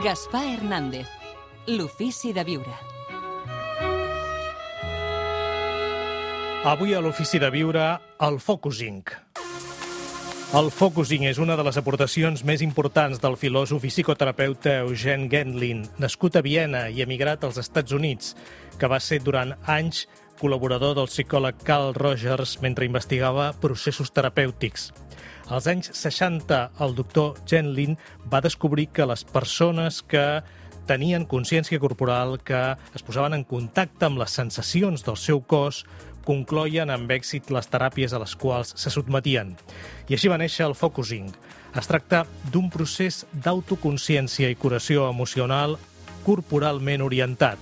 Gaspar Hernández, l'ofici de viure. Avui a l'ofici de viure, el focusing. El focusing és una de les aportacions més importants del filòsof i psicoterapeuta Eugene Gendlin, nascut a Viena i emigrat als Estats Units, que va ser durant anys col·laborador del psicòleg Carl Rogers mentre investigava processos terapèutics. Als anys 60, el doctor Gendlin va descobrir que les persones que tenien consciència corporal, que es posaven en contacte amb les sensacions del seu cos, concloien amb èxit les teràpies a les quals se sotmetien. I així va néixer el focusing. Es tracta d'un procés d'autoconsciència i curació emocional corporalment orientat.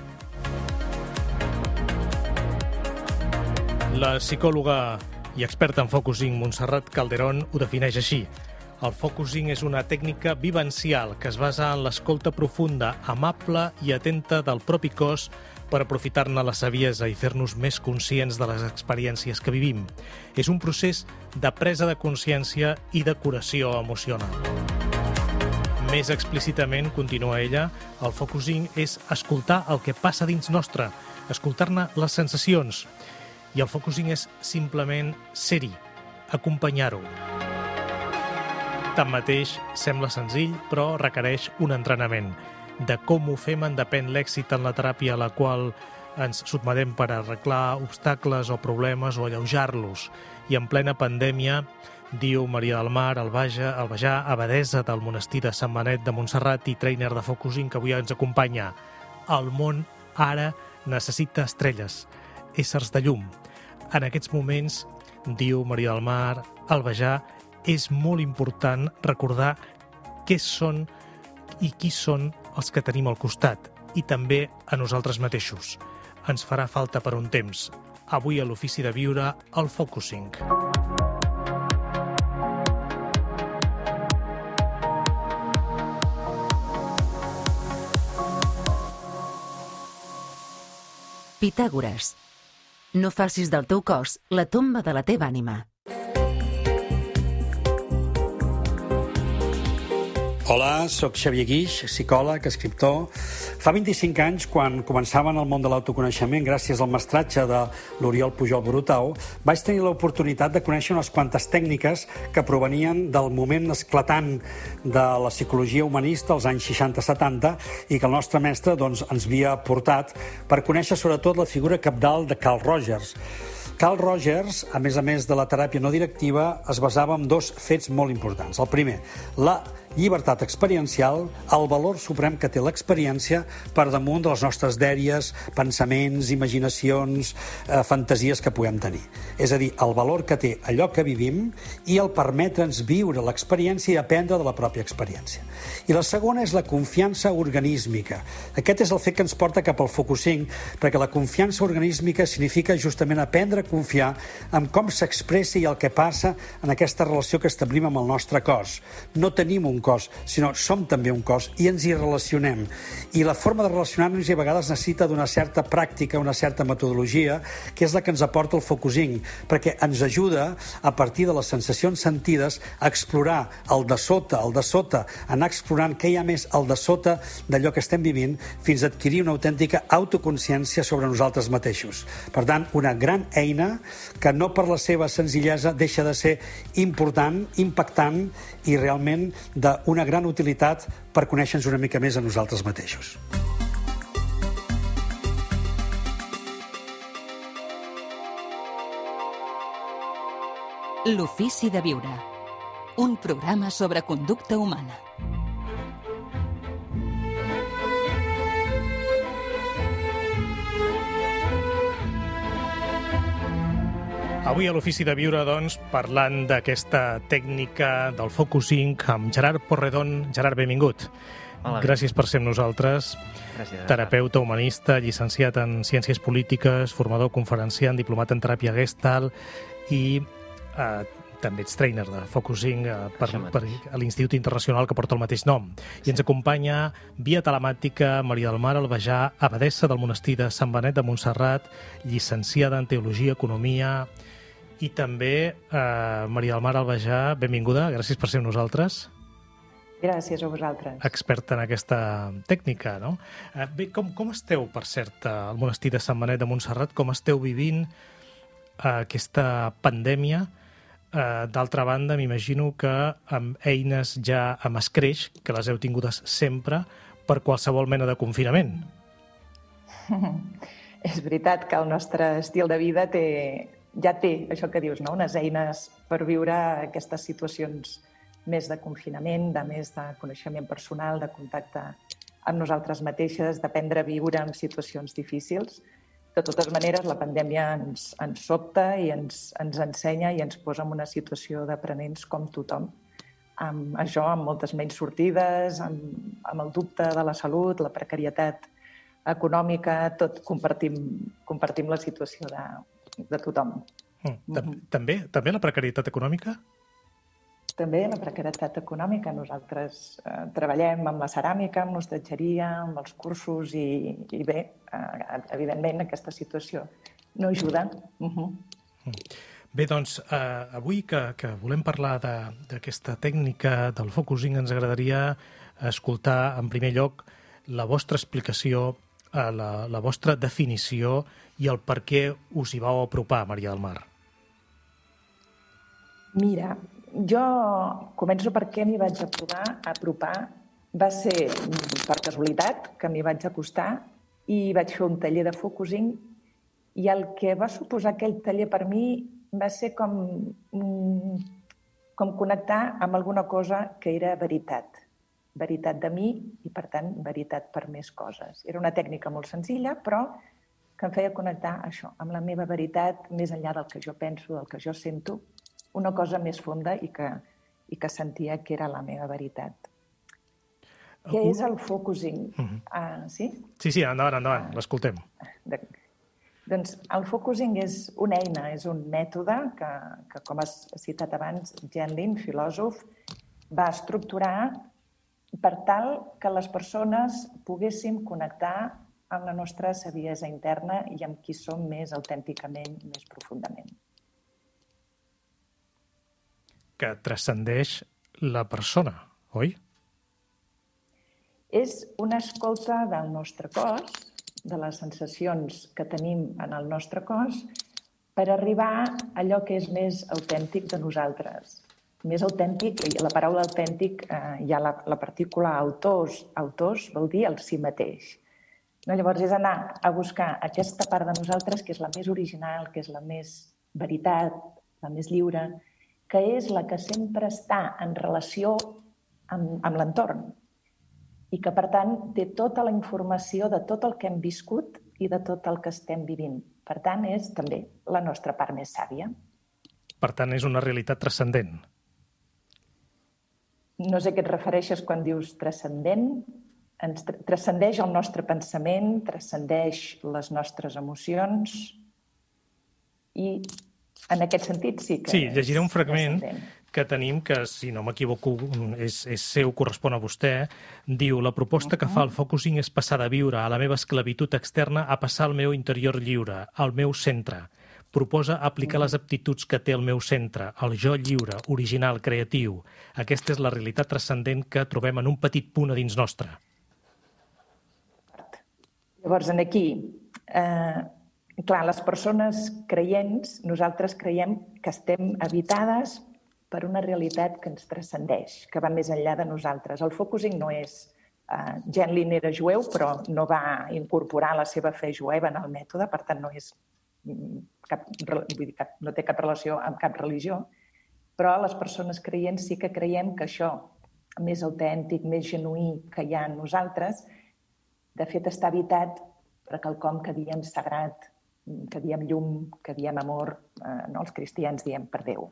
La psicòloga i experta en focusing Montserrat Calderón ho defineix així. El focusing és una tècnica vivencial que es basa en l'escolta profunda, amable i atenta del propi cos per aprofitar-ne la saviesa i fer-nos més conscients de les experiències que vivim. És un procés de presa de consciència i de curació emocional. Més explícitament, continua ella, el focusing és escoltar el que passa dins nostre, escoltar-ne les sensacions. I el focusing és simplement ser-hi, acompanyar-ho. Tanmateix, sembla senzill, però requereix un entrenament. De com ho fem en depèn l'èxit en la teràpia a la qual ens sotmetem per arreglar obstacles o problemes o alleujar-los. I en plena pandèmia, diu Maria del Mar Albajà, abadessa del monestir de Sant Benet de Montserrat i trainer de focusing que avui ens acompanya. El món ara necessita estrelles, éssers de llum. En aquests moments, diu Maria del Mar Albajà, és molt important recordar què són i qui són els que tenim al costat i també a nosaltres mateixos. Ens farà falta per un temps. Avui a l'ofici de viure, el focusing. Pitàgores. No facis del teu cos la tomba de la teva ànima. Hola, soc Xavier Guix, psicòleg, escriptor. Fa 25 anys, quan començava en el món de l'autoconeixement, gràcies al mestratge de l'Oriol Pujol Brutau, vaig tenir l'oportunitat de conèixer unes quantes tècniques que provenien del moment esclatant de la psicologia humanista als anys 60-70 i que el nostre mestre ens havia portat per conèixer sobretot la figura cabdal de Carl Rogers. Carl Rogers, a més de la teràpia no directiva, es basava en dos fets molt importants. El primer, la llibertat experiencial, el valor suprem que té l'experiència per damunt de les nostres dèries, pensaments, imaginacions, fantasies que puguem tenir. És a dir, el valor que té allò que vivim i el permetre'ns viure l'experiència i aprendre de la pròpia experiència. I la segona és la confiança organísmica. Aquest és el fet que ens porta cap al focusing, perquè la confiança organísmica significa justament aprendre a confiar en com s'expressa i el que passa en aquesta relació que establim amb el nostre cos. No tenim un cos, sinó som també un cos i ens hi relacionem. I la forma de relacionar-nos a vegades necessita d'una certa pràctica, una certa metodologia, que és la que ens aporta el focusing, perquè ens ajuda, a partir de les sensacions sentides, a explorar el de sota, anar explorant què hi ha més al de sota d'allò que estem vivint, fins a adquirir una autèntica autoconsciència sobre nosaltres mateixos. Per tant, una gran eina que no per la seva senzillesa deixa de ser important, impactant i realment d'una gran utilitat per conèixer-nos una mica més a nosaltres mateixos. L'ofici de viure. Un programa sobre conducta humana. Avui a l'ofici de viure, doncs, parlant d'aquesta tècnica del focusing amb Gerard Porredon. Gerard, benvingut. Hola. Gràcies per ser amb nosaltres. Gràcies. Terapeuta humanista, llicenciat en Ciències Polítiques, formador conferenciant, diplomat en teràpia Gestalt i també ets trainer de focusing per l'Institut Internacional que porta el mateix nom. I ens acompanya via telemàtica Maria del Mar Albajà, abadessa del monestir de Sant Benet de Montserrat, llicenciada en Teologia, Economia, i també Maria del Mar Albajà, benvinguda, gràcies per ser amb nosaltres. Gràcies a vosaltres. Experta en aquesta tècnica, no? Bé, com esteu, per cert, al monestir de Sant Benet de Montserrat, com esteu vivint aquesta pandèmia? D'altra banda, m'imagino que amb eines ja amb escreix, que les heu tingudes sempre, per qualsevol mena de confinament. És veritat que el nostre estil de vida ja té això que dius, no? Unes eines per viure aquestes situacions més de confinament, de més de coneixement personal, de contacte amb nosaltres mateixes, d'aprendre a viure en situacions difícils. De totes maneres, la pandèmia ens sobta i ens ensenya i ens posa en una situació d'aprenents com tothom. Amb això, amb moltes menys sortides, amb el dubte de la salut, la precarietat econòmica, tot compartim la situació de tothom. També la precarietat econòmica? També la precarietat econòmica. Nosaltres treballem amb la ceràmica, amb l'hostatgeria, amb els cursos i bé, evidentment, aquesta situació no ajuda. Bé, doncs, avui que volem parlar d'aquesta tècnica del focusing, ens agradaria escoltar, en primer lloc, la vostra explicació, la vostra definició i el per què us hi vau apropar, Maria del Mar. Mira, jo començo per què m'hi vaig apropar. Va ser per casualitat que m'hi vaig acostar i vaig fer un taller de focusing i el que va suposar aquell taller per mi va ser com connectar amb alguna cosa que era veritat. Veritat de mi i, per tant, veritat per més coses. Era una tècnica molt senzilla, però que em feia connectar això, amb la meva veritat, més enllà del que jo penso, del que jo sento, una cosa més fonda i que sentia que era la meva veritat. Què és el focusing? Sí? Sí, endavant, l'escoltem. Doncs el focusing és una eina, és un mètode que com has citat abans, Genlin, filòsof, va estructurar per tal que les persones poguéssim connectar amb la nostra saviesa interna i amb qui som més autènticament, més profundament. Que transcendeix la persona, oi? És una escolta del nostre cos, de les sensacions que tenim en el nostre cos, per arribar a allò que és més autèntic de nosaltres. Més autèntic, la paraula autèntic hi ha la partícula autós. Autós vol dir el si mateix. Llavors és anar a buscar aquesta part de nosaltres que és la més original, que és la més veritat, la més lliure, que és la que sempre està en relació amb l'entorn i que, per tant, té tota la informació de tot el que hem viscut i de tot el que estem vivint. Per tant, és també la nostra part més sàvia. Per tant, és una realitat transcendent. No sé a què et refereixes quan dius transcendent. Transcendeix el nostre pensament, transcendeix les nostres emocions i en aquest sentit sí que... Sí, llegiré un fragment que tenim, que, si no m'equivoco, és seu, correspon a vostè. Diu, la proposta que fa el focusing és passar de viure a la meva esclavitud externa a passar al meu interior lliure, al meu centre. Proposa aplicar les aptituds que té el meu centre, el jo lliure, original, creatiu. Aquesta és la realitat transcendent que trobem en un petit punt a dins nostre. Llavors, aquí... Clar, les persones creients, nosaltres creiem que estem habitades per una realitat que ens transcendeix, que va més enllà de nosaltres. El focusing no és... Genlin era jueu, però no va incorporar la seva fe jueva en el mètode, per tant no té cap relació amb cap religió, però les persones creients sí que creiem que això més autèntic, més genuí que hi ha en nosaltres, de fet està habitat per quelcom que diem sagrat, que diem llum, que diem amor, els cristians diem per Déu.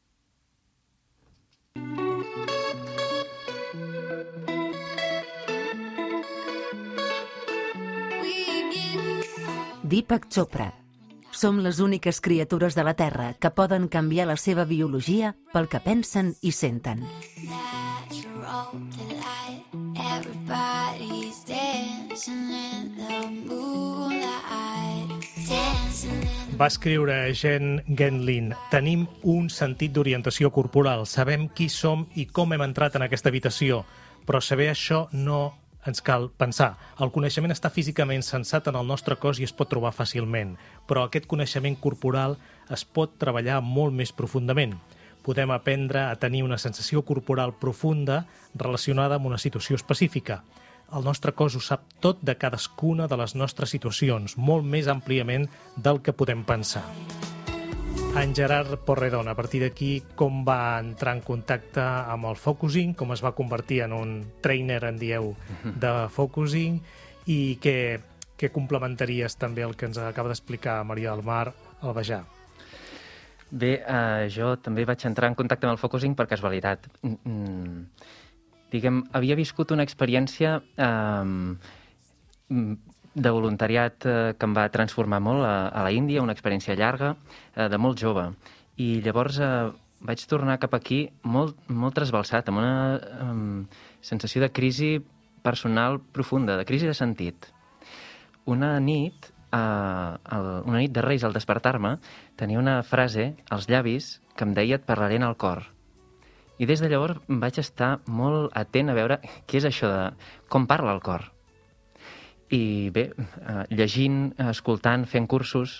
Deepak Chopra. Som les úniques criatures de la Terra que poden canviar la seva biologia pel que pensen i senten. Va escriure Jean Genlin, tenim un sentit d'orientació corporal, sabem qui som i com hem entrat en aquesta habitació. Però saber això no ens cal pensar. El coneixement està físicament sensat en el nostre cos i es pot trobar fàcilment, però aquest coneixement corporal es pot treballar molt més profundament. Podem aprendre a tenir una sensació corporal profunda relacionada amb una situació específica. El nostre cos ho sap tot de cadascuna de les nostres situacions, molt més àmpliament del que podem pensar. En Gerard Porredon, a partir d'aquí, com va entrar en contacte amb el focusing, com es va convertir en un trainer, en dieu, de focusing, i què complementaries també el que ens acaba d'explicar Maria del Mar Albajà? Bé, jo també vaig entrar en contacte amb el focusing per casualitat. Diguem, havia viscut una experiència de voluntariat que em va transformar molt a la Índia, una experiència llarga, de molt jove. I llavors vaig tornar cap aquí molt trasbalsat, amb una sensació de crisi personal profunda, de crisi de sentit. Una nit de Reis, al despertar-me, tenia una frase als llavis que em deia: et parlaré en el cor. I des de llavors vaig estar molt atent a veure què és això de com parla el cor. I bé, llegint, escoltant, fent cursos,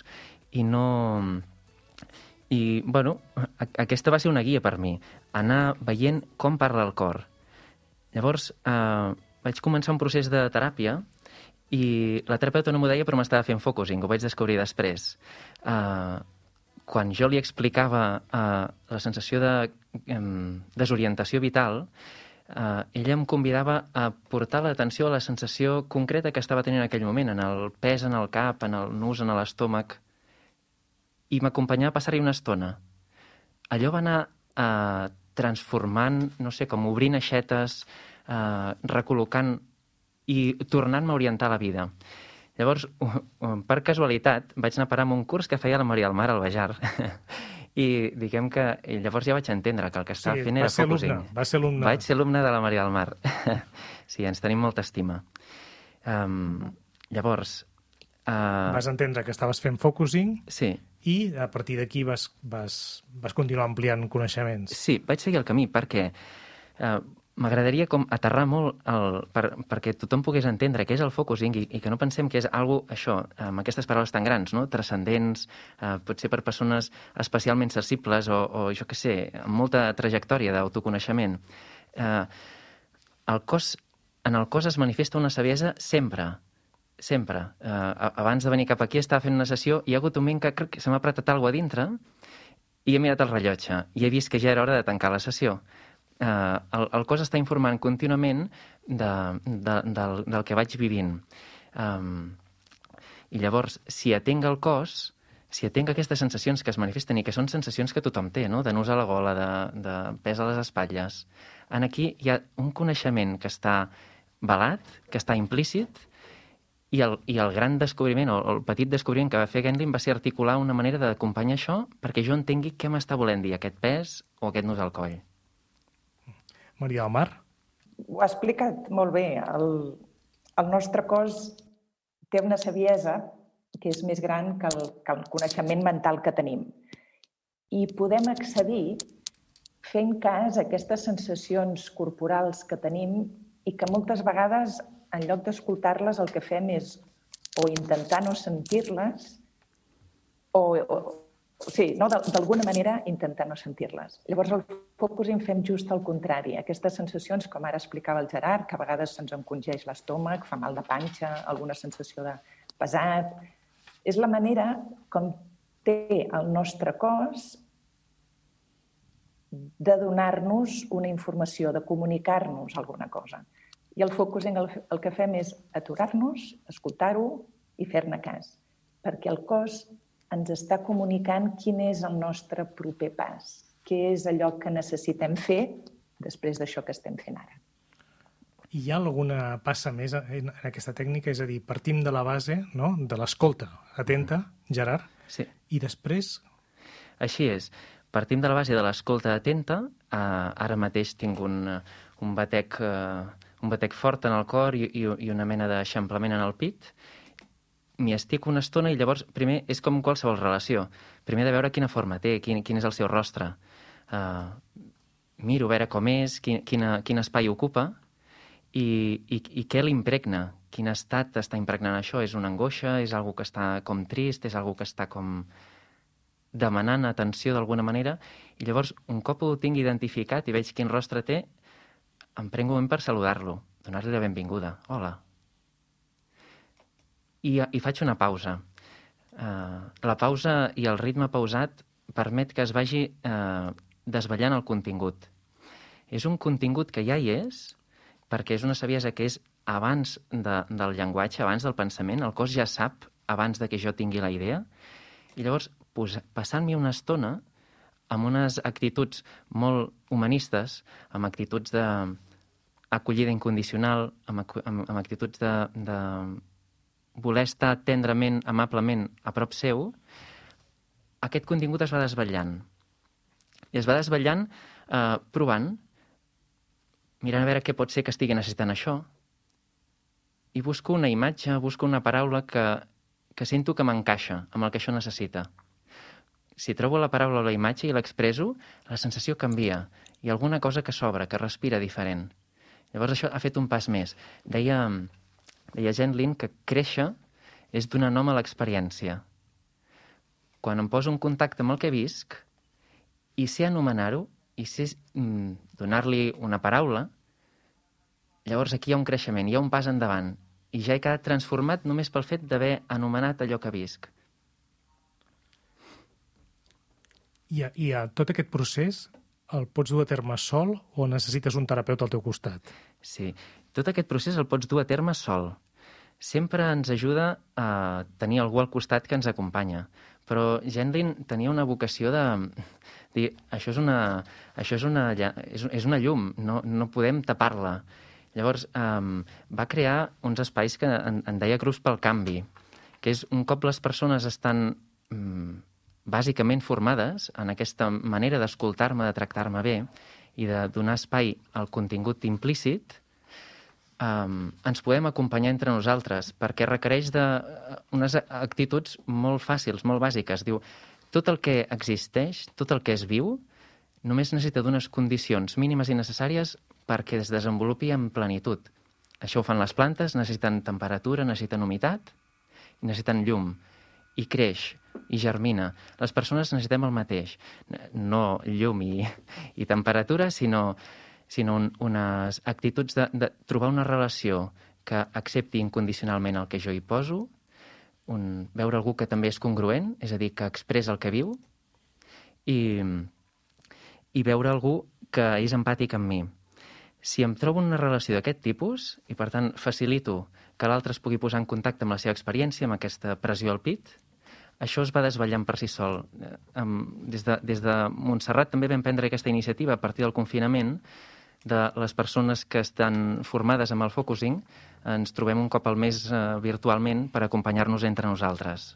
bueno, aquesta va ser una guia per mi, anar veient com parla el cor. Llavors, vaig començar un procés de teràpia i la terapeuta no m'ho deia, però m'estava fent focusing, ho vaig descobrir després. Quan jo li explicava la sensació de desorientació vital, ella em convidava a portar l'atenció a la sensació concreta que estava tenint en aquell moment, en el pes en el cap, en el nus, en l'estómac, i m'acompanyava a passar-hi una estona. Allò va anar transformant, no sé, com obrint aixetes, recol·locant i tornant-me a orientar la vida. Llavors, per casualitat, vaig anar a parar amb un curs que feia la Maria del Mar Albajà. I diguem que llavors ja vaig entendre que el que estava fent era focusing. Va ser alumne. Vaig ser alumne de la Maria del Mar. Sí, ens tenim molta estima. Llavors... Vas entendre que estaves fent focusing. Sí. I a partir d'aquí vas continuar ampliant coneixements. Sí, vaig seguir el camí perquè m'agradaria com aterrar molt perquè tothom pogués entendre què és el focusing i que no pensem que és algo, això, amb aquestes paraules tan grans, no? Transcendents, potser per persones especialment sensibles o jo què sé, amb molta trajectòria d'autoconeixement. En el cos es manifesta una saviesa sempre. Abans de venir cap aquí estava fent una sessió i hi ha hagut un moment que crec que se m'ha apretat alguna cosa a dintre i he mirat el rellotge i he vist que ja era hora de tancar la sessió. El cos està informant contínuament del que vaig vivint. I llavors, si atenc el cos, si atenc aquestes sensacions que es manifesten i que són sensacions que tothom té, no? De nus a la gola, de pes a les espatlles, aquí hi ha un coneixement que està velat, que està implícit, i el gran descobriment, o el petit descobriment que va fer Gendlin va ser articular una manera d'acompanyar això perquè jo entengui què m'està volent dir aquest pes o aquest nus al coll. Maria del Mar? Ho ha explicat molt bé. El nostre cos té una saviesa que és més gran que el coneixement mental que tenim. I podem accedir fent cas a aquestes sensacions corporals que tenim i que moltes vegades, en lloc d'escoltar-les, el que fem és o intentar no sentir-les d'alguna manera intentar no sentir-les. Llavors, el focusing fem just el contrari. Aquestes sensacions, com ara explicava el Gerard, que a vegades se'ns encongeix l'estómac, fa mal de panxa, alguna sensació de pesat, és la manera com té el nostre cos de donar-nos una informació, de comunicar-nos alguna cosa. I el focusing el que fem és aturar-nos, escoltar-ho i fer-ne cas, perquè el cos ens està comunicant quin és el nostre proper pas, què és allò que necessitem fer després d'això que estem fent ara. Hi ha alguna passa més en aquesta tècnica? És a dir, partim de la base, no?, de l'escolta atenta, Gerard, sí. I després... Així és. Partim de la base de l'escolta atenta. Ara mateix tinc un batec fort en el cor i una mena d'eixamplament en el pit. M'hi estic una estona i llavors, primer, és com qualsevol relació. Primer de veure quina forma té, quin és el seu rostre. Miro a veure com és, quin espai ocupa, i què l'impregna, quin estat està impregnant això. És una angoixa, és algú que està com trist, és algú que està com demanant atenció d'alguna manera, i llavors, un cop ho tinc identificat i veig quin rostre té, em prenc un moment per saludar-lo, donar-li la benvinguda. Hola. I faig una pausa. La pausa i el ritme pausat permet que es vagi desvetllant el contingut. És un contingut que ja hi és, perquè és una saviesa que és abans del llenguatge, abans del pensament, el cos ja sap abans de que jo tingui la idea, i llavors passant-m'hi una estona amb unes actituds molt humanistes, amb actituds d'acollida incondicional, amb actituds de voler estar tendrament, amablement a prop seu, aquest contingut es va desvetllant. I es va desvetllant provant, mirant a veure què pot ser que estigui necessitant això, i busco una imatge, busco una paraula que sento que m'encaixa amb el que això necessita. Si trobo la paraula o la imatge i l'expresso, la sensació canvia. Hi ha alguna cosa que s'obre, que respira diferent. Llavors això ha fet un pas més. Deia Jen Lin que créixer és donar nom a l'experiència. Quan em poso en contacte amb el que visc i sé anomenar-ho, i sé donar-li una paraula, llavors aquí hi ha un creixement, hi ha un pas endavant, i ja he quedat transformat només pel fet d'haver anomenat allò que visc. I a tot aquest procés el pots dur a terme sol o necessites un terapeuta al teu costat? Sí, tot aquest procés el pots dur a terme sol. Sempre ens ajuda a tenir algú al costat que ens acompanya. Però Jen Lin tenia una vocació de dir, això és una llum, no podem tapar-la. Llavors va crear uns espais que en deia Grups pel Canvi, que és un cop les persones estan bàsicament formades en aquesta manera d'escoltar-me, de tractar-me bé i de donar espai al contingut implícit, ens podem acompanyar entre nosaltres, perquè requereix unes actituds molt fàcils, molt bàsiques. Diu, tot el que existeix, tot el que és viu, només necessita d'unes condicions mínimes i necessàries perquè es desenvolupi en plenitud. Això ho fan les plantes, necessiten temperatura, necessiten humitat, i necessiten llum, i creix, i germina. Les persones necessitem el mateix. No llum i temperatura, sinó unes actituds de trobar una relació que accepti incondicionalment el que jo hi poso, veure algú que també és congruent, és a dir, que expressa el que viu, i veure algú que és empàtic amb mi. Si em trobo una relació d'aquest tipus, i per tant facilito que l'altre es pugui posar en contacte amb la seva experiència, amb aquesta pressió al pit, això es va desvetllant per si sol. Des de Montserrat també vam prendre aquesta iniciativa a partir del confinament, de les persones que estan formades amb el focusing, ens trobem un cop al mes virtualment per acompanyar-nos entre nosaltres.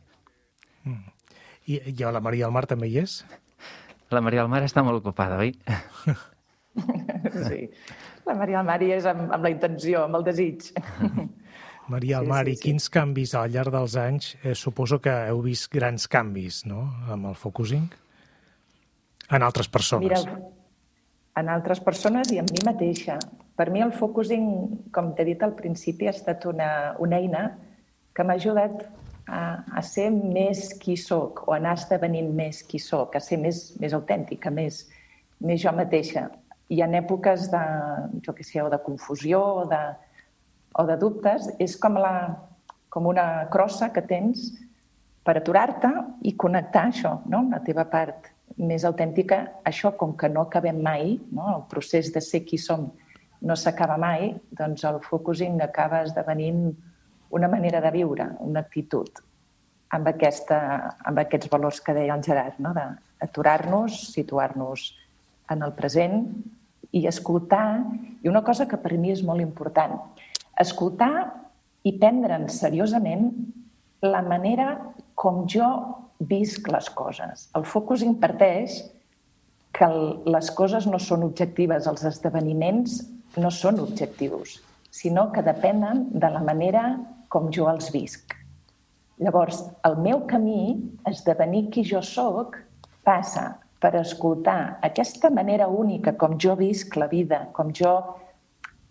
I la Maria del Mar també hi és? La Maria del Mar està molt ocupada, oi? Sí, la Maria del Mar hi és amb la intenció, amb el desig. Maria del Mar, i quins canvis al llarg dels anys? Suposo que heu vist grans canvis, no?, amb el focusing? En altres persones. Mira, en altres persones i en mi mateixa. Per mi el focusing, com t'he dit al principi, ha estat una eina que m'ha ajudat a ser més qui soc, o a anar esdevenint més qui soc, a ser més autèntica, més jo mateixa. I en èpoques de, o de confusió o de dubtes, és com una crossa que tens per aturar-te i connectar això, no?, la teva part més autèntica. Això, com que no acabem mai, no?, el procés de ser qui som no s'acaba mai, doncs el focusing acaba esdevenint una manera de viure, una actitud, amb aquests valors que deia el Gerard, no?, d'aturar-nos, situar-nos en el present i escoltar. I una cosa que per mi és molt important, escoltar i prendre'n seriosament la manera com jo visc les coses. El focusing parteix que les coses no són objectives, els esdeveniments no són objectius, sinó que depenen de la manera com jo els visc. Llavors, el meu camí, esdevenir qui jo soc, passa per escoltar aquesta manera única com jo visc la vida, com jo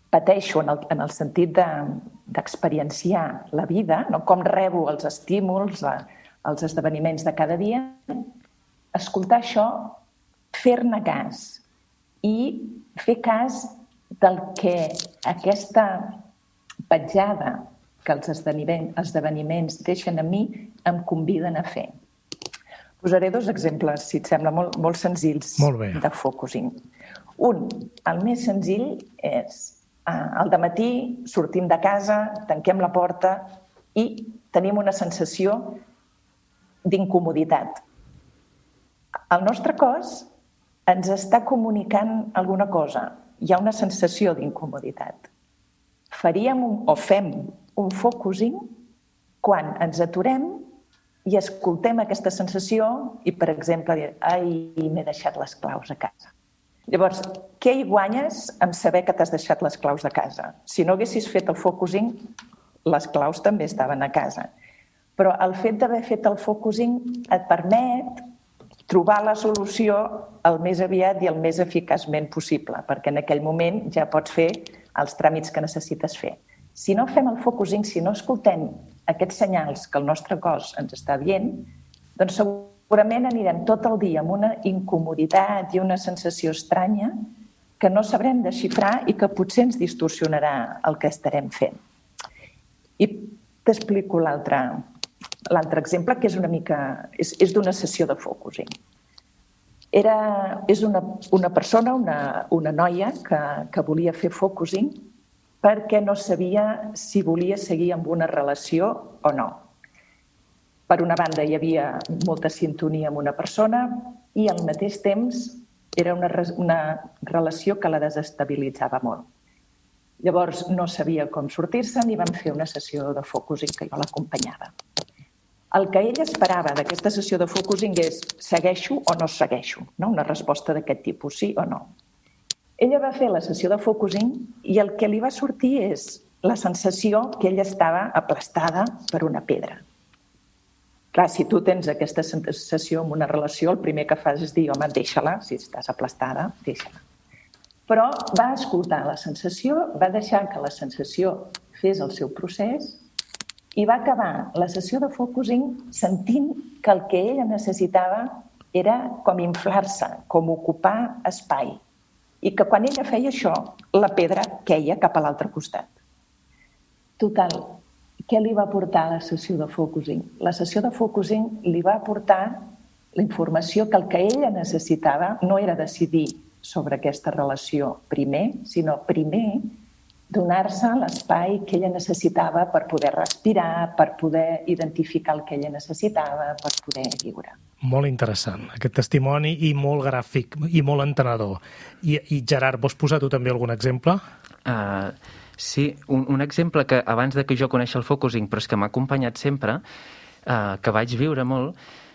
pateixo en el sentit d'experienciar la vida, no? Com rebo els estímuls, els esdeveniments de cada dia, escoltar això, fer-ne cas i fer cas del que aquesta petjada que els esdeveniments deixen a mi em conviden a fer. Posaré 2 exemples, si et sembla, molt senzills de focusing. Un, el més senzill és al dematí sortim de casa, tanquem la porta i tenim una sensació d'incomoditat. El nostre cos ens està comunicant alguna cosa. Hi ha una sensació d'incomoditat. Fem un focusing quan ens aturem i escoltem aquesta sensació i, per exemple, dir, m'he deixat les claus a casa. Llavors, què hi guanyes en saber que t'has deixat les claus de casa? Si no haguessis fet el focusing, les claus també estaven a casa. Però el fet d'haver fet el focusing et permet trobar la solució el més aviat i el més eficaçment possible, perquè en aquell moment ja pots fer els tràmits que necessites fer. Si no fem el focusing, si no escoltem aquests senyals que el nostre cos ens està dient, doncs segurament anirem tot el dia amb una incomoditat i una sensació estranya que no sabrem desxifrar i que potser ens distorsionarà el que estarem fent. I t'explico l'altre exemple, que és una mica... és d'una sessió de focusing. És una persona, una noia, que volia fer focusing perquè no sabia si volia seguir amb una relació o no. Per una banda, hi havia molta sintonia amb una persona i al mateix temps era una relació que la desestabilitzava molt. Llavors, no sabia com sortir-se'n i vam fer una sessió de focusing que jo l'acompanyava. El que ell esperava d'aquesta sessió de focusing és segueixo o no segueixo, no? Una resposta d'aquest tipus, sí o no. Ella va fer la sessió de focusing i el que li va sortir és la sensació que ella estava aplastada per una pedra. Clar, si tu tens aquesta sensació en una relació, el primer que fas és dir, home, deixa-la, si estàs aplastada, deixa-la. Però va escoltar la sensació, va deixar que la sensació fes el seu procés i va acabar la sessió de focusing sentint que el que ella necessitava era com inflar-se, com ocupar espai. I que quan ella feia això, la pedra queia cap a l'altre costat. Total, què li va portar la sessió de focusing? La sessió de focusing li va portar la informació que el que ella necessitava no era decidir sobre aquesta relació primer, sinó primer donar-se l'espai que ella necessitava per poder respirar, per poder identificar el que ella necessitava, per poder viure. Molt interessant, aquest testimoni, i molt gràfic, i molt entenedor. I Gerard, vols posar tu també algun exemple? Sí, un exemple que abans de que jo coneixi el focusing, però és que m'ha acompanyat sempre, que vaig viure molt,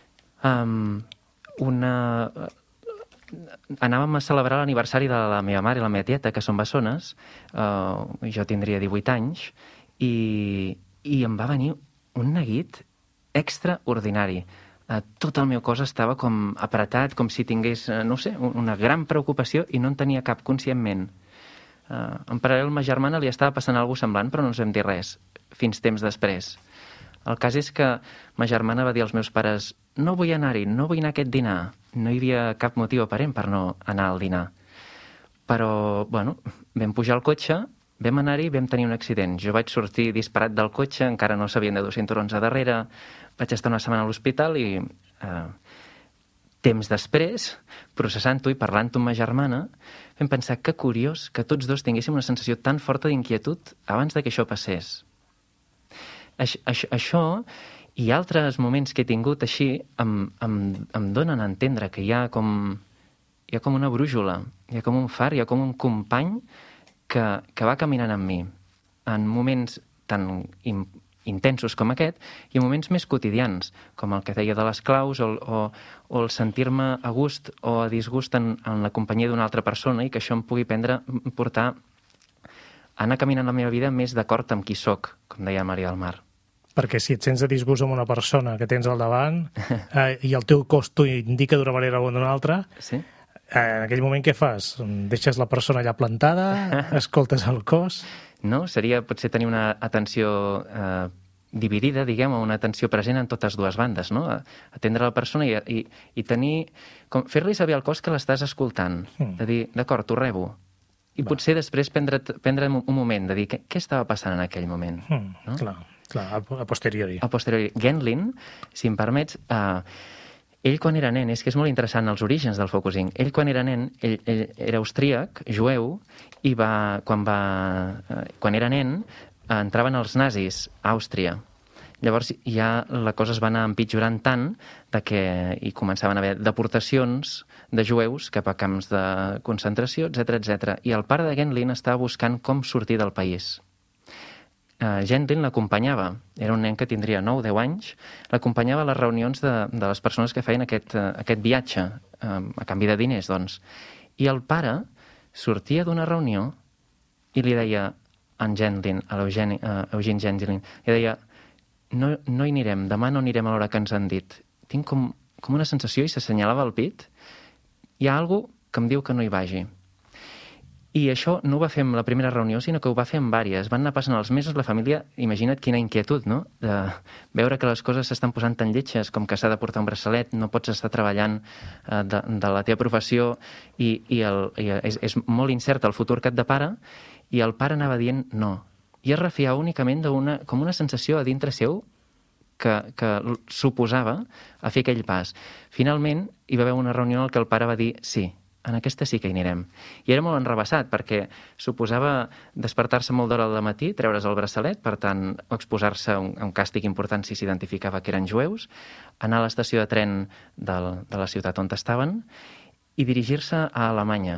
anàvem a celebrar l'aniversari de la meva mare i la meva tieta, que són bessones, jo tindria 18 anys, i em va venir un neguit extraordinari. Tot el meu cos estava com apretat, com si tingués, no sé, una gran preocupació i no en tenia cap conscientment. En paral·lel, ma germana li estava passant alguna cosa semblant, però no ens vam dir res, fins temps després. El cas és que ma germana va dir als meus pares no vull anar-hi, no vull anar a aquest dinar. No hi havia cap motiu aparent per no anar al dinar. Però, bueno, vam pujar al cotxe, vam anar-hi i vam tenir un accident. Jo vaig sortir disparat del cotxe, encara no s'havien de dur cinturons a darrere, vaig estar una setmana a l'hospital i temps després, processant-ho i parlant-ho amb ma germana, vam pensar que curiós que tots dos tinguéssim una sensació tan forta d'inquietud abans de que això passés. Això i altres moments que he tingut així em donen a entendre que hi ha com una brújula, hi ha com un far, hi ha com un company que va caminant amb mi en moments tan intensos com aquest i en moments més quotidians, com el que deia de les claus o el sentir-me a gust o a disgust en la companyia d'una altra persona i que això em pugui portar a anar caminant la meva vida més d'acord amb qui sóc, com deia Maria del Mar. Perquè si et sents de disgust amb una persona que tens al davant i el teu cos t'ho indica d'una manera o d'una altra, sí? En aquell moment què fas? Deixes la persona allà plantada? Escoltes el cos? No, seria potser tenir una atenció dividida, diguem, o una atenció present en totes dues bandes, no? Atendre la persona i tenir... Fer-li saber al cos que l'estàs escoltant. De dir, d'acord, t'ho rebo. I potser després prendre un moment de dir què estava passant en aquell moment. No? Clar, a posteriori. A posteriori. Gendlin, si em permets... Ell, quan era nen, és que és molt interessant els orígens del focusing. Ell, quan era nen, ell era austríac, jueu, i quan era nen entraven els nazis a Àustria. Llavors ja la cosa es va anar empitjorant tant que hi començaven a haver deportacions de jueus cap a camps de concentració, etc. I el pare de Gendlin estava buscant com sortir del país. Gendlin l'acompanyava, era un nen que tindria 9-10 anys, l'acompanyava a les reunions de les persones que feien aquest viatge a canvi de diners, doncs. I el pare sortia d'una reunió i li deia a Eugene Gendlin, li deia, no hi anirem, demà no anirem a l'hora que ens han dit. Tinc com una sensació, i s'assenyalava el pit, hi ha alguna que em diu que no hi vagi. I això no ho va fer en la primera reunió, sinó que ho va fer en diverses. Van anar passant els mesos, la família, imagina't quina inquietud, no? De veure que les coses s'estan posant tan lletges com que s'ha de portar un braçalet, no pots estar treballant de la teva professió i és molt incert el futur que et depara, i el pare anava dient no. I es refiava únicament com una sensació a dintre seu que suposava a fer aquell pas. Finalment, hi va haver una reunió en què el pare va dir sí, en aquesta sí que hi anirem. I era molt enrevessat, perquè suposava despertar-se molt d'hora al matí, treure's el braçalet, per tant, exposar-se a un càstig important si s'identificava que eren jueus, anar a l'estació de tren de la ciutat on estaven i dirigir-se a Alemanya.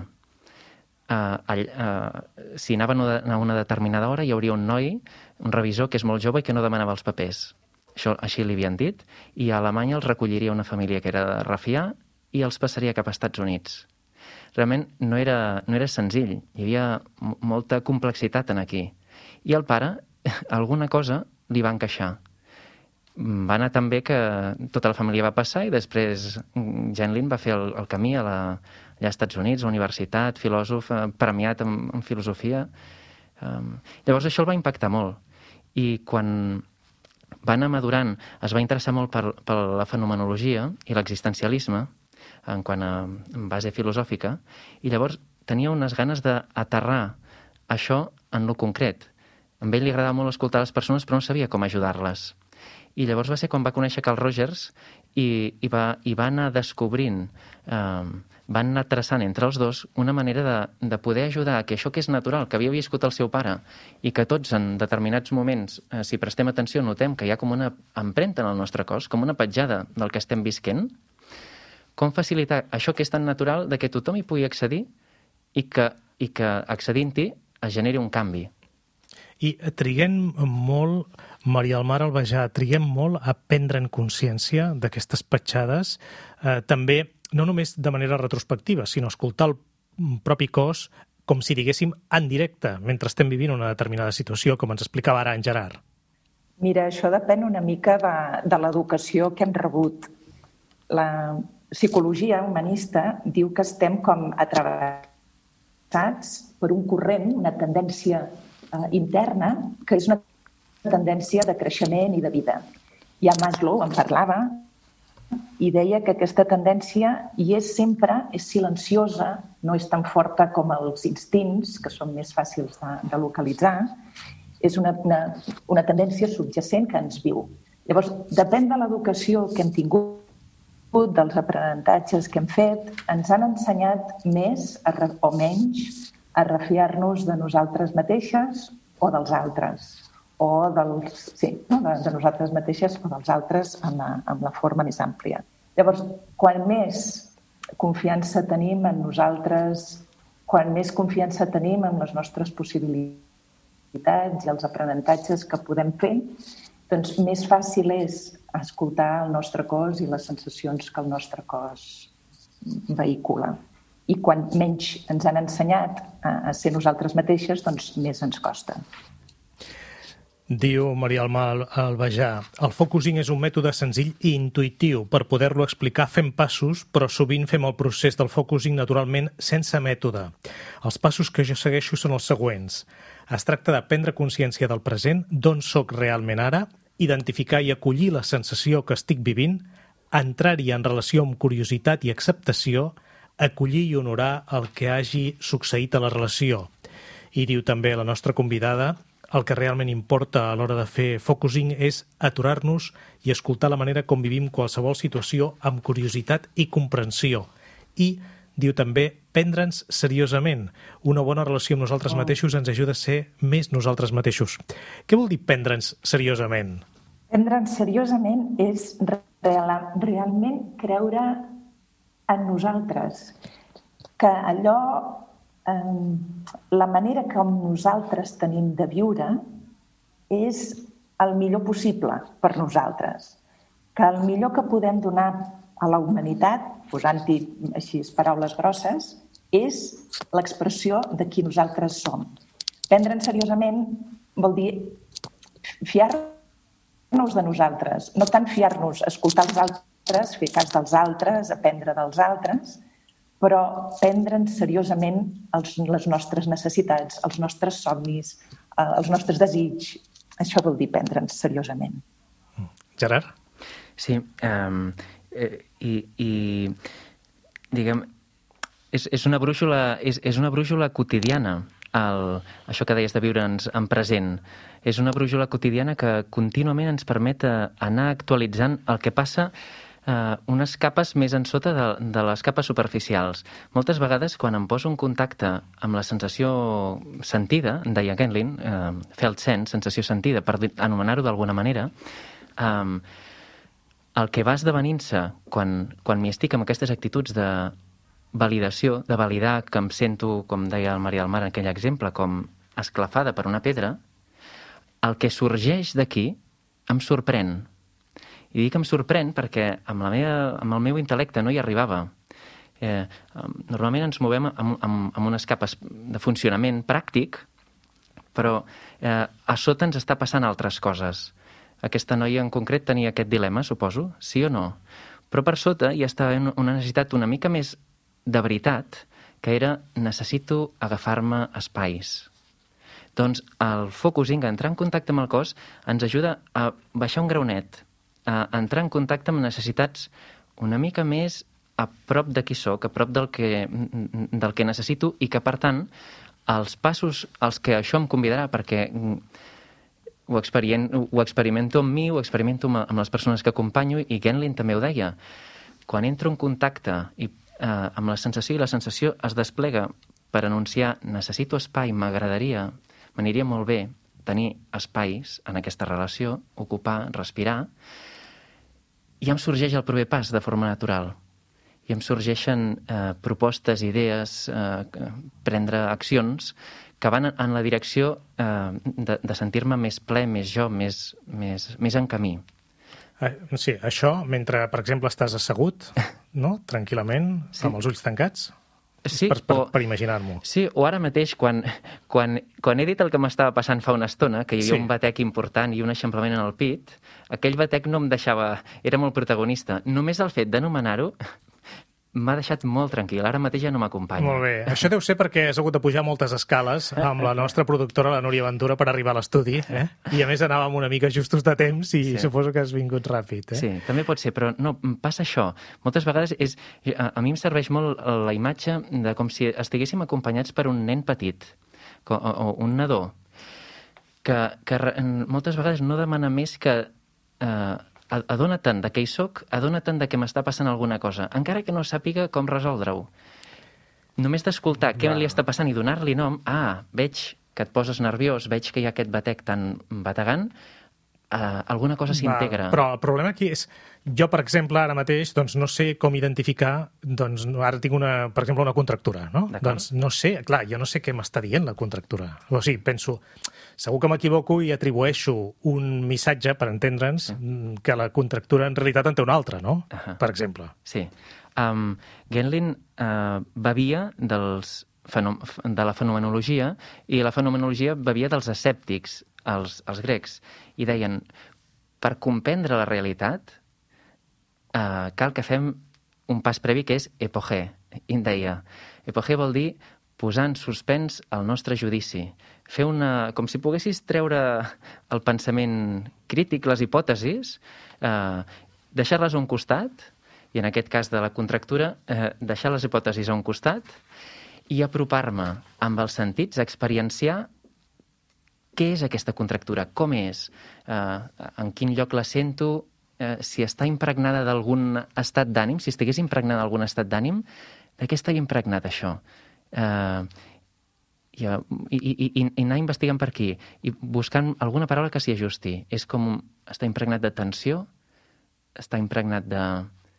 Si anaven a una determinada hora, hi hauria un noi, un revisor, que és molt jove i que no demanava els papers. Això així li havien dit, i a Alemanya els recolliria una família que era de refiar i els passaria cap a Estats Units. Realment no era senzill, hi havia molta complexitat en aquí. I el pare, alguna cosa li va encaixar. Va anar tan bé que tota la família va passar i després Gendlin va fer el camí allà als Estats Units, a la universitat, filòsof, premiat en filosofia. Llavors això el va impactar molt. I quan va anar madurant, es va interessar molt per la fenomenologia i l'existencialisme, en quant a base filosòfica, i llavors tenia unes ganes d'aterrar això en lo concret. A ell li agradava molt escoltar les persones, però no sabia com ajudar-les. I llavors va ser quan va conèixer Carl Rogers i va anar descobrint, van anar traçant entre els dos una manera de poder ajudar a que això que és natural, que havia viscut el seu pare, i que tots en determinats moments, si prestem atenció, notem que hi ha com una empremta en el nostre cos, com una petjada del que estem visquent, com facilitar això que és tan natural de que tothom hi pugui accedir i que accedint-hi es generi un canvi. I triguem molt, Maria del Mar Albajà, triguem molt a prendre'n consciència d'aquestes petjades, també no només de manera retrospectiva, sinó escoltar el propi cos com si diguéssim en directe, mentre estem vivint una determinada situació, com ens explicava ara en Gerard. Mira, això depèn una mica de l'educació que hem rebut. La psicologia humanista diu que estem com atravessats per un corrent, una tendència interna, que és una tendència de creixement i de vida. Ja Maslow en parlava i deia que aquesta tendència hi és sempre, és silenciosa, no és tan forta com els instints, que són més fàcils de localitzar, és una tendència subjacent que ens viu. Llavors, depèn de l'educació que hem tingut, dels aprenentatges que hem fet, ens han ensenyat més o menys a refiar-nos de nosaltres mateixes o dels altres, de nosaltres mateixes o dels altres amb la forma més àmplia. Llavors, quan més confiança tenim en nosaltres, quan més confiança tenim en les nostres possibilitats i els aprenentatges que podem fer, doncs més fàcil és escoltar el nostre cos i les sensacions que el nostre cos vehicula. I quan menys ens han ensenyat a ser nosaltres mateixes, doncs més ens costa. Diu Maria Alma Albajà, el focusing és un mètode senzill i intuïtiu. Per poder-lo explicar fem passos, però sovint fem el procés del focusing naturalment sense mètode. Els passos que jo segueixo són els següents. Es tracta de prendre consciència del present, d'on sóc realment ara, identificar i acollir la sensació que estic vivint, entrar-hi en relació amb curiositat i acceptació, acollir i honorar el que hagi succeït a la relació. I diu també la nostra convidada, el que realment importa a l'hora de fer focusing és aturar-nos i escoltar la manera com vivim qualsevol situació amb curiositat i comprensió. I, diu també, prendre'ns seriosament. Una bona relació amb nosaltres mateixos ens ajuda a ser més nosaltres mateixos. Què vol dir prendre'ns seriosament? Prendre'ns seriosament és realment creure en nosaltres. Que allò... la manera com nosaltres tenim de viure és el millor possible per nosaltres. Que el millor que podem donar a la humanitat, posant-hi així paraules grosses, és l'expressió de qui nosaltres som. Prendre'ns seriosament vol dir fiar-nos de nosaltres, no tant fiar-nos, escoltar els altres, fer cas dels altres, aprendre dels altres, però prendre'ns seriosament les nostres necessitats, els nostres somnis, els nostres desitjos. Això vol dir prendre'ns seriosament. Gerard? Sí, diguem, és una brúixola quotidiana, això que deies de viure'ns en present. És una brúixola quotidiana que contínuament ens permet anar actualitzant el que passa unes capes més en sota de les capes superficials. Moltes vegades, quan em poso en contacte amb la sensació sentida, deia Genlin, felt sense, sensació sentida, per anomenar-ho d'alguna manera, el que va esdevenint-se quan m'hi estic amb aquestes actituds de validació, de validar que em sento, com deia el Maria del Mar en aquell exemple, com esclafada per una pedra, el que sorgeix d'aquí em sorprèn. I dic que em sorprèn perquè amb el meu intel·lecte no hi arribava. Normalment ens movem amb unes capes de funcionament pràctic, però a sota ens està passant altres coses. Aquesta noia en concret tenia aquest dilema, suposo, sí o no? Però per sota hi estava una necessitat una mica més de veritat, que era necessito agafar-me espais. Doncs el focusing, entrar en contacte amb el cos, ens ajuda a baixar un graonet, a entrar en contacte amb necessitats una mica més a prop de qui soc, a prop del que necessito, i que, per tant, els passos als que això em convidarà, perquè ho experimento amb mi, ho experimento amb les persones que acompanyo, i Genlin també ho deia. Quan entro en contacte amb la sensació, i la sensació es desplega per anunciar necessito espai, m'aniria molt bé tenir espais en aquesta relació, ocupar, respirar, i em sorgeix el proper pas de forma natural. I em sorgeixen propostes, idees, prendre accions que van en la direcció de sentir-me més ple, més jo, més en camí. Sí, això mentre, per exemple, estàs assegut, no? Tranquil·lament, sí, amb els ulls tancats? Sí, per imaginar-m'ho. Sí, o ara mateix, quan he dit el que m'estava passant fa una estona, que hi havia un batec important i un eixamplament en el pit, aquell batec no em deixava... Era molt protagonista. Només el fet d'anomenar-ho m'ha deixat molt tranquil. Ara mateix ja no m'acompanya. Molt bé. Això deu ser perquè has hagut de pujar moltes escales amb la nostra productora, la Núria Ventura, per arribar a l'estudi, I a més anàvem una mica justos de temps i suposo que has vingut ràpid. Sí, també pot ser, però no, passa això. Moltes vegades a mi em serveix molt la imatge de com si estiguéssim acompanyats per un nen petit o un nadó que moltes vegades no demana més que adona-te'n de què hi soc, adona-te'n de què m'està passant alguna cosa, encara que no sàpiga com resoldre-ho. Només d'escoltar què li està passant i donar-li nom, veig que et poses nerviós, veig que hi ha aquest batec tan bategant, alguna cosa s'integra. Però el problema aquí és, jo, per exemple, ara mateix, doncs no sé com identificar, doncs ara tinc per exemple, una contractura, no? Doncs no sé, clar, jo no sé què m'està dient la contractura. O sigui, penso, segur que m'equivoco i atribueixo un missatge, per entendre'ns, que la contractura en realitat en té un altre, no? Per exemple. Sí. Genlin bevia de la fenomenologia, i la fenomenologia bevia dels escèptics. els grecs, i deien, per comprendre la realitat cal que fem un pas previ que és epogé. I em deia, epogé vol dir posar en suspens el nostre judici, fer com si poguessis treure el pensament crític, les hipòtesis, deixar-les a un costat, i en aquest cas de la contractura, deixar les hipòtesis a un costat i apropar-me amb els sentits a experienciar què és aquesta contractura, com és, en quin lloc la sento, si està impregnada d'algun estat d'ànim, si estigués impregnada d'algun estat d'ànim, de què estaria impregnat això? I anar investigant per aquí i buscant alguna paraula que s'hi ajusti. És com està impregnat de tensió, està impregnat de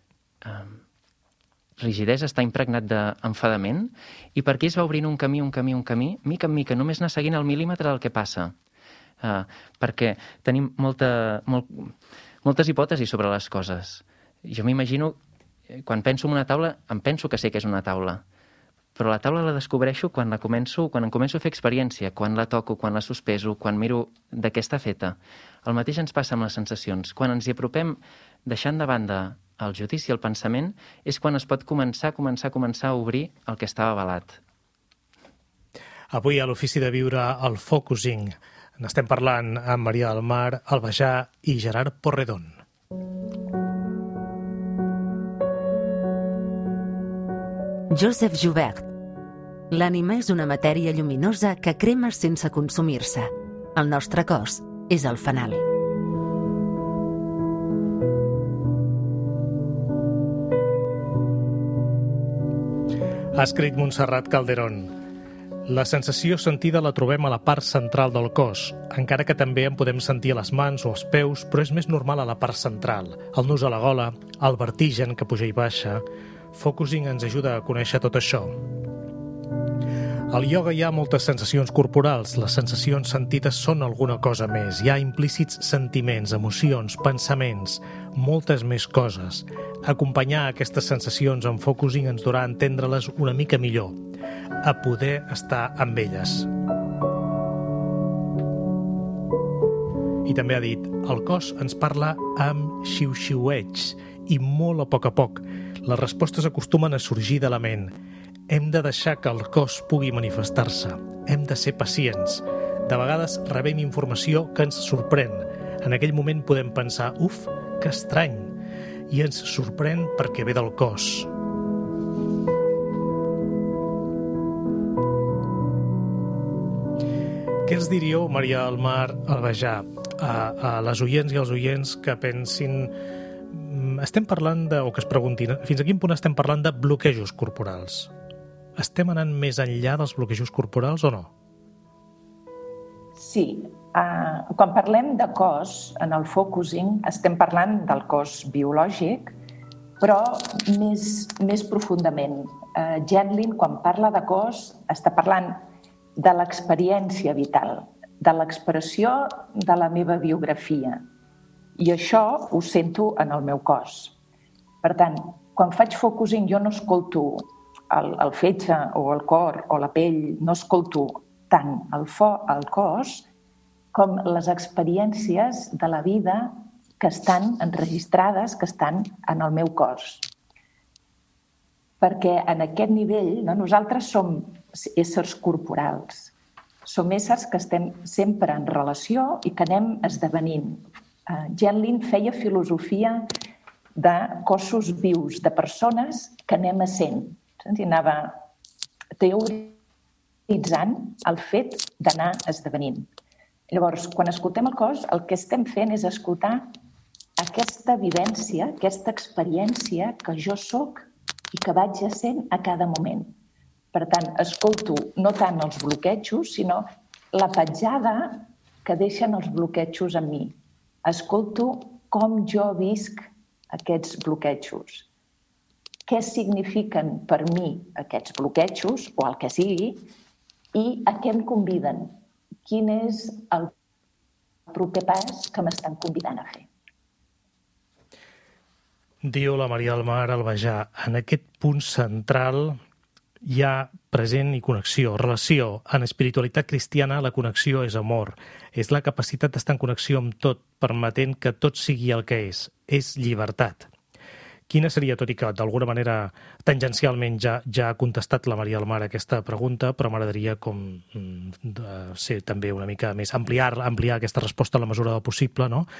rigidesa, està impregnat d'enfadament, i per aquí es va obrint un camí, mica en mica, només anar seguint el mil·límetre del que passa. Perquè tenim moltes hipòtesis sobre les coses. Jo m'imagino, quan penso en una taula, em penso que sé que és una taula, però la taula la descobreixo quan en començo a fer experiència, quan la toco, quan la sospeso, quan miro de què està feta. El mateix ens passa amb les sensacions. Quan ens hi apropem, deixant de banda el judici i el pensament, és quan es pot començar a obrir el que estava avalat. Avui a l'Ofici de Viure, el Focusing. N'estem parlant amb Maria del Mar, Albajà i Gerard Porredón. Joseph Joubert. L'ànima és una matèria lluminosa que crema sense consumir-se. El nostre cos és el fanal. Ha escrit Montserrat Calderón. La sensació sentida la trobem a la part central del cos, encara que també en podem sentir a les mans o als peus, però és més normal a la part central. El nus a la gola, el vertigen que puja i baixa. Focusing ens ajuda a conèixer tot això. Al ioga hi ha moltes sensacions corporals. Les sensacions sentides són alguna cosa més. Hi ha implícits sentiments, emocions, pensaments, moltes més coses. Acompanyar aquestes sensacions en Focusing ens durà a entendre-les una mica millor, a poder estar amb elles. I també ha dit, el cos ens parla amb xiu-xiueig i molt a poc. Les respostes acostumen a sorgir de la ment. Hem de deixar que el cos pugui manifestar-se. Hem de ser pacients. De vegades rebem informació que ens sorprèn. En aquell moment podem pensar, uf, que estrany. I ens sorprèn perquè ve del cos. Què els diríeu, Maria del Mar, Albajà, a les oients i als oients que pensin... Estem parlant o que es preguntin, fins a quin punt estem parlant de bloquejos corporals? Estem anant més enllà dels bloquejos corporals o no? Sí. Quan parlem de cos, en el focusing, estem parlant del cos biològic, però més profundament. Genlin, quan parla de cos, està parlant de l'experiència vital, de l'expressió de la meva biografia. I això ho sento en el meu cos. Per tant, quan faig focusing jo no escolto el fetge o el cor o la pell, no escolto tant el cos com les experiències de la vida que estan enregistrades, que estan en el meu cos. Perquè en aquest nivell nosaltres som éssers corporals. Som éssers que estem sempre en relació i que anem esdevenint. Genlin feia filosofia de cossos vius, de persones que anem essent. I anava teoritzant el fet d'anar esdevenint. Llavors, quan escoltem el cos, el que estem fent és escoltar aquesta vivència, aquesta experiència que jo soc i que vaig essent a cada moment. Per tant, escolto no tant els bloquejos, sinó la petjada que deixen els bloquejos en mi. Escolto com jo visc aquests bloquejos. Què signifiquen per mi aquests bloquejos, o el que sigui, i a què em conviden? Quin és el proper pas que m'estan convidant a fer? Diu la Maria del Mar Albajà, en aquest punt central hi ha present i connexió, relació. En espiritualitat cristiana la connexió és amor, és la capacitat d'estar en connexió amb tot, permetent que tot sigui el que és llibertat. Quina seria, tot i que d'alguna manera tangencialment ja ha contestat la Maria del Mar aquesta pregunta, però m'agradaria ser també una mica més, ampliar aquesta resposta a la mesura del possible, no?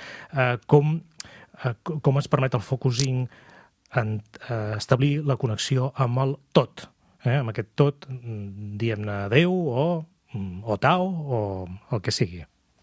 Com ens permet el focusing en establir la connexió amb el tot, amb aquest tot, diem-ne Déu o Tao o el que sigui.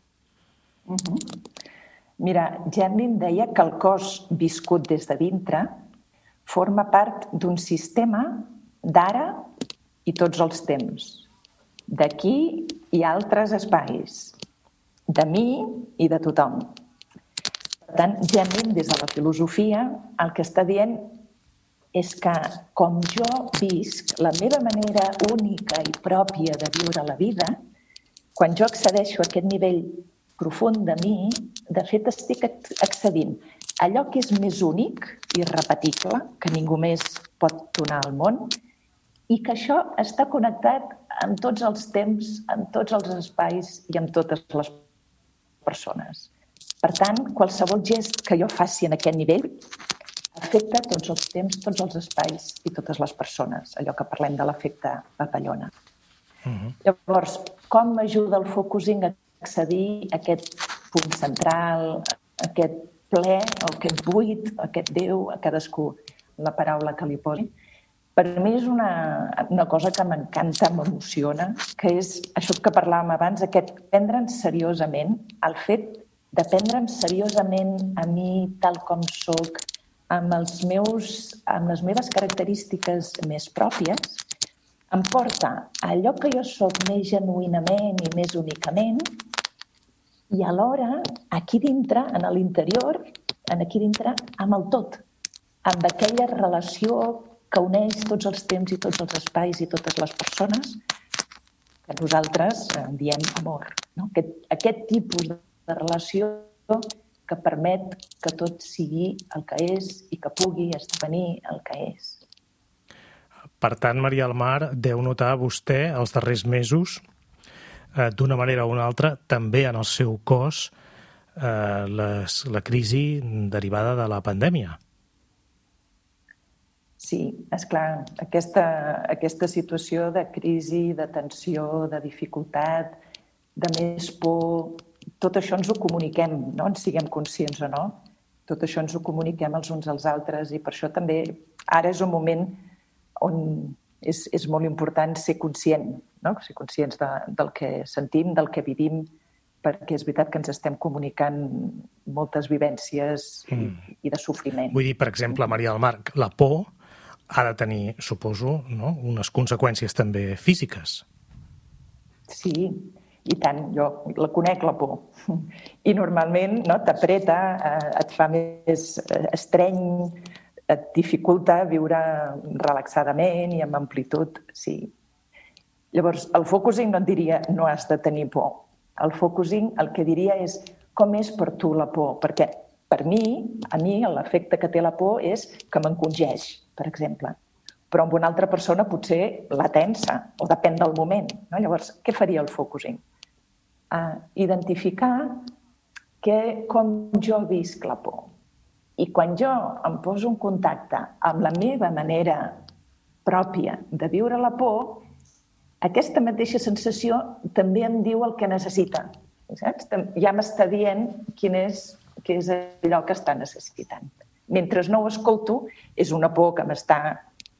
Mira, Janlin deia que el cos viscut des de dintre forma part d'un sistema d'ara i tots els temps, d'aquí i altres espais, de mi i de tothom. Per tant, Janlin, des de la filosofia, el que està dient és que, com jo visc la meva manera única i pròpia de viure la vida, quan jo accedeixo a aquest nivell profund de mi, de fet estic accedint a allò que és més únic i irrepetible, que ningú més pot donar al món, i que això està connectat amb tots els temps, amb tots els espais i amb totes les persones. Per tant, qualsevol gest que jo faci en aquest nivell afecta tots els temps, tots els espais i totes les persones, allò que parlem de l'efecte papallona. Llavors, com m'ajuda el focusing a accedir a aquest punt central, a aquest ple, a aquest buit, a aquest Déu, a cadascú la paraula que li posi? Per mi és una cosa que m'encanta, m'emociona, que és això que parlàvem abans, aquest prendre'ns seriosament, el fet de prendre'm seriosament a mi tal com soc, amb les meves característiques més pròpies, em porta a allò que jo soc més genuïnament i més únicament i alhora aquí dintre, en l'interior, aquí dintre, amb el tot, amb aquella relació que uneix tots els temps i tots els espais i totes les persones que nosaltres diem amor. No? Aquest tipus de relació que permet que tot sigui el que és i que pugui esdevenir el que és. Per tant, Maria del Mar, deu notar vostè els darrers mesos, d'una manera o una altra, també en el seu cos, la crisi derivada de la pandèmia. Sí, esclar, aquesta situació de crisi, de tensió, de dificultat, de més por, tot això ens ho comuniquem, no? En siguem conscients o no. Tot això ens ho comuniquem els uns als altres i per això també ara és un moment on és molt important ser conscient, no? Ser conscients del que sentim, del que vivim, perquè és veritat que ens estem comunicant moltes vivències i de sofriment. Vull dir, per exemple, Maria del Mar, la por ha de tenir, suposo, no? Unes conseqüències també físiques. Sí, i tant, jo la conec, la por. I normalment t'apreta, et fa més estreny, et dificulta viure relaxadament i amb amplitud, sí. Llavors, el focusing no et diria no has de tenir por. El focusing el que diria és com és per tu la por, perquè per mi, l'efecte que té la por és que m'encongeix, per exemple. Però amb una altra persona potser la tensa, o depèn del moment. No? Llavors, què faria el focusing? Identificar com jo visc la por. I quan jo em poso en contacte amb la meva manera pròpia de viure la por, aquesta mateixa sensació també em diu el que necessita. Saps? Ja m'està dient què és allò que està necessitant. Mentre no ho escolto, és una por que m'està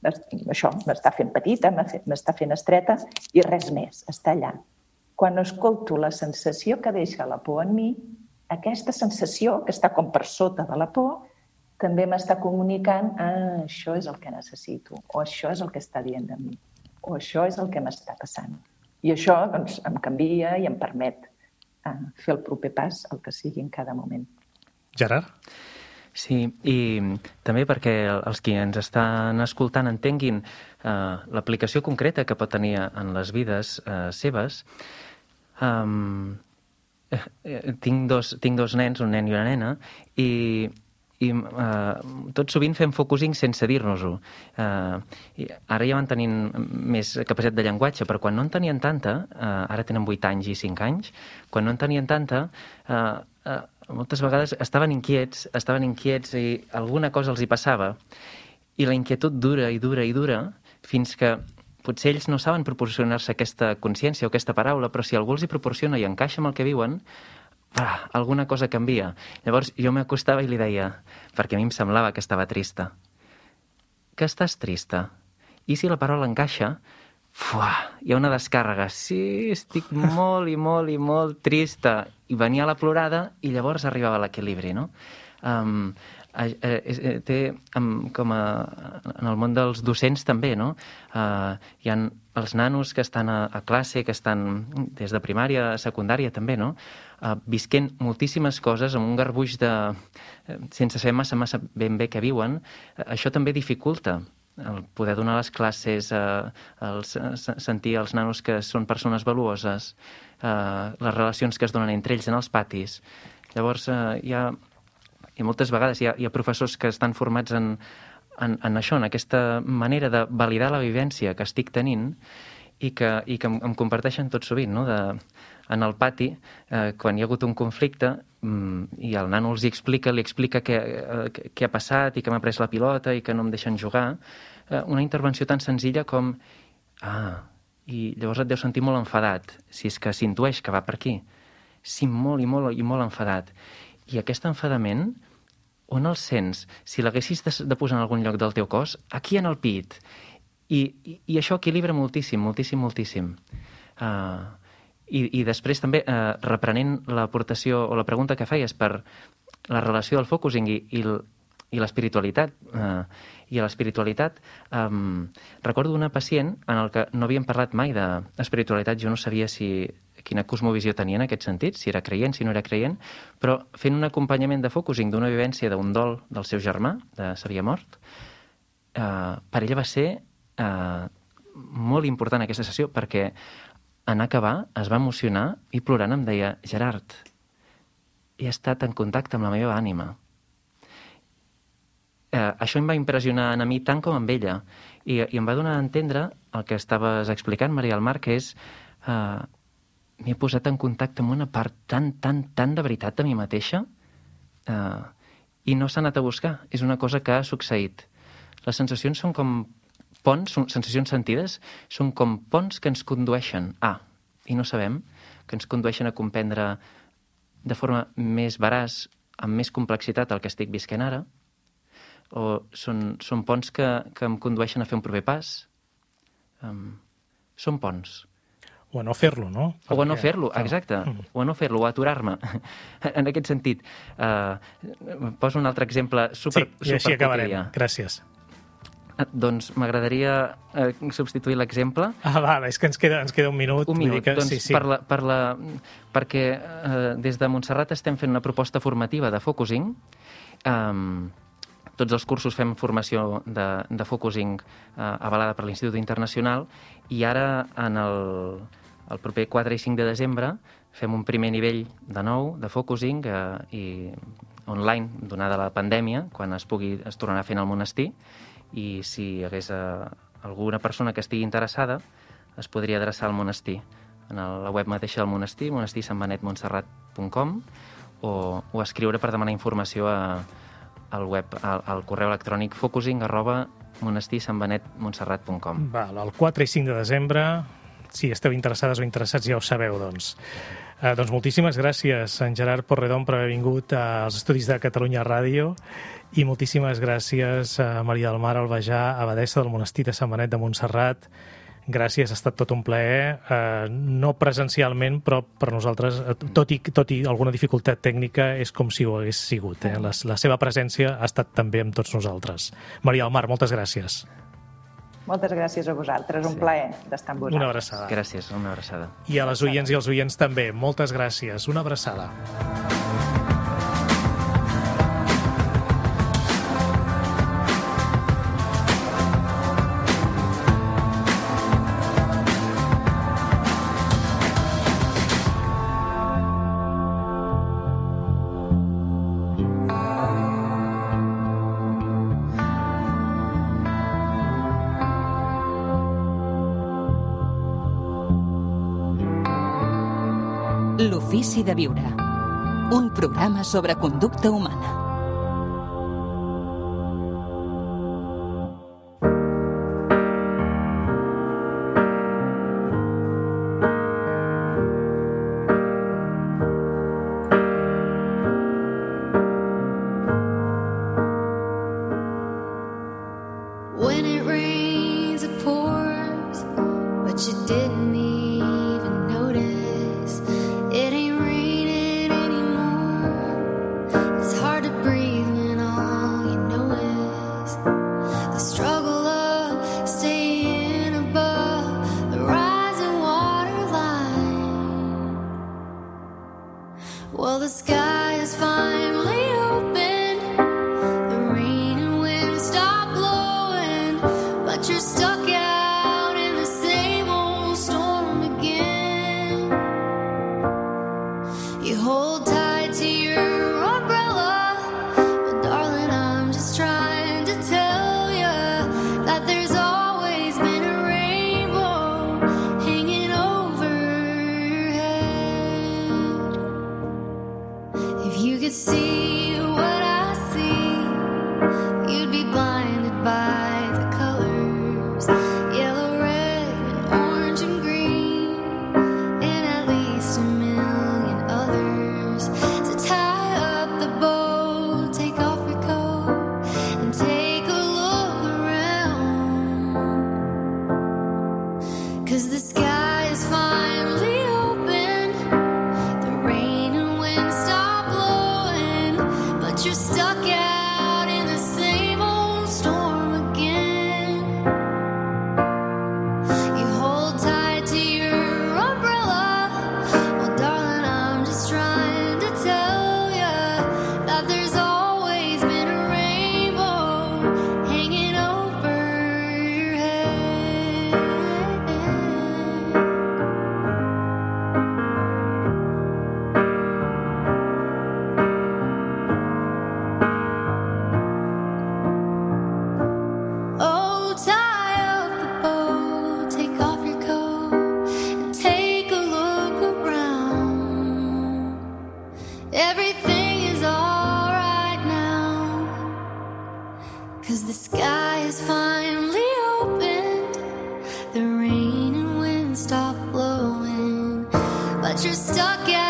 fent petita, m'està fent estreta i res més, està allà. Quan escolto la sensació que deixa la por en mi, aquesta sensació, que està com per sota de la por, també m'està comunicant això és el que necessito, o això és el que està dient de mi, o això és el que m'està passant. I això doncs, em canvia i em permet fer el proper pas, el que sigui en cada moment. Gerard? Sí, i també perquè els que ens estan escoltant entenguin l'aplicació concreta que pot tenir en les vides seves. Tinc dos nens, un nen i una nena, i i tot sovint fem focusing sense dir-nos-ho. Ara ja van tenint més capacitat de llenguatge, però quan no en tenien tanta, ara tenen 8 anys i 5 anys, quan no en tenien tanta, moltes vegades estaven inquiets i alguna cosa els hi passava, i la inquietud dura i dura i dura, fins que potser ells no saben proporcionar-se aquesta consciència o aquesta paraula, però si algú els hi proporciona i encaixa amb el que viuen, alguna cosa canvia. Llavors jo m'acostava i li deia, perquè a mi em semblava que estava trista, que estàs trista? I si la paraula encaixa, hi ha una descàrrega. Sí, estic molt i molt i molt trista. I venia la plorada i llavors arribava l'equilibri, no? Com en el món dels docents també, no? Hi ha els nanos que estan a classe, que estan des de primària a secundària també, no? Visquent moltíssimes coses amb un garbuix sense saber massa ben bé què viuen. Això també dificulta el poder donar les classes, sentir els nanos que són persones valuoses, les relacions que es donen entre ells en els patis. Llavors, i moltes vegades hi ha professors que estan formats en això, en aquesta manera de validar la vivència que estic tenint i que em comparteixen tot sovint, no? En el pati, quan hi ha hagut un conflicte i el nano li explica què ha passat i que m'ha pres la pilota i que no em deixen jugar, una intervenció tan senzilla com i llavors et deus sentir molt enfadat, si és que s'intueix que va per aquí. Sí, molt i molt i molt enfadat. I aquest enfadament, on el sents? Si l'haguessis de posar en algun lloc del teu cos, aquí en el pit. I això equilibra moltíssim, moltíssim, moltíssim. I després també, reprenent l'aportació o la pregunta que feies per la relació del focusing i l'espiritualitat. I a l'espiritualitat, recordo una pacient en el que no havíem parlat mai d'espiritualitat, jo no sabia quina cosmovisió tenia en aquest sentit, si era creient, si no era creient, però fent un acompanyament de focusing d'una vivència d'un dol del seu germà, s'havia mort, per ella va ser molt important aquesta sessió, perquè en acabar es va emocionar i plorant em deia, Gerard, he estat en contacte amb la meva ànima. Això em va impressionar a mi tant com amb ella i em va donar a entendre el que estaves explicant, Maria del Mar, que és m'he posat en contacte amb una part tan de veritat de mi mateixa i no s'ha anat a buscar. És una cosa que ha succeït. Les sensacions són com ponts, sensacions sentides, són com ponts que ens condueixen i no sabem, que ens condueixen a comprendre de forma més veraç, amb més complexitat el que estic visquent ara, o són ponts que em condueixen a fer un proper pas. Són ponts. O a no fer-lo, no? O a no fer-lo, exacte. O a no fer-lo, o a aturar-me. En aquest sentit, poso un altre exemple super i així acabarem. Gràcies. Doncs m'agradaria substituir l'exemple. És que ens queda un minut. Un minut, doncs perquè des de Montserrat estem fent una proposta formativa de focusing. Tots els cursos fem formació de focusing avalada per l'Institut Internacional i ara en el proper 4 i 5 de desembre fem un primer nivell de nou de focusing i online, donada la pandèmia, quan es tornarà fent al monestir, i si hi hagués alguna persona que estigui interessada es podria adreçar al monestir en la web mateixa del monestir, monestirsanbenetmontserrat.com, o escriure per demanar informació al correu electrònic focusing@monestirsanbenetmontserrat.com. El 4 i 5 de desembre, si esteu interessades o interessats ja ho sabeu, doncs. Doncs moltíssimes gràcies, en Gerard Porredón, per haver vingut als estudis de Catalunya Ràdio, i moltíssimes gràcies a Maria del Mar Albajà, abadessa del monestir de Sant Benet de Montserrat. Gràcies, ha estat tot un plaer, no presencialment, però per nosaltres, tot i alguna dificultat tècnica, és com si ho hagués sigut. La seva presència ha estat també amb tots nosaltres. Maria del Mar, moltes gràcies. Moltes gràcies a vosaltres, un plaer d'estar amb vosaltres. Una abraçada. Gràcies, una abraçada. I a les oients i als oients també, moltes gràcies, una abraçada. L'ofici de viure. Un programa sobre conducta humana. When it rains, it pours, but you didn't even notice. It ain't raining anymore. It's hard to breathe when all you know is the struggle of staying above the rising water line. Well, the sky is finally open. The rain and wind stop blowing, but you're stuck out in the same old storm again. You hold tight to your umbrella. Well, darling, I'm just trying to tell you that there's always been a rainbow hanging over your head. If you could see what I see, you'd be blinded by the colors, yellow, red, and orange and green, and at least a million others. So tie up the boat, take off your coat, and take a look around. 'Cause the sky is finally open. The rain and wind stop blowing, but you're stuck out in the same old storm again. You hold tight to your umbrella. Well, darling, I'm just trying to tell you that there's always been a rainbow hanging over your head. Oh, tie up the boat, take off your coat, and take a look around. Everything is alright now, 'cause the sky is finally opened. The rain and wind stop blowing, but you're stuck out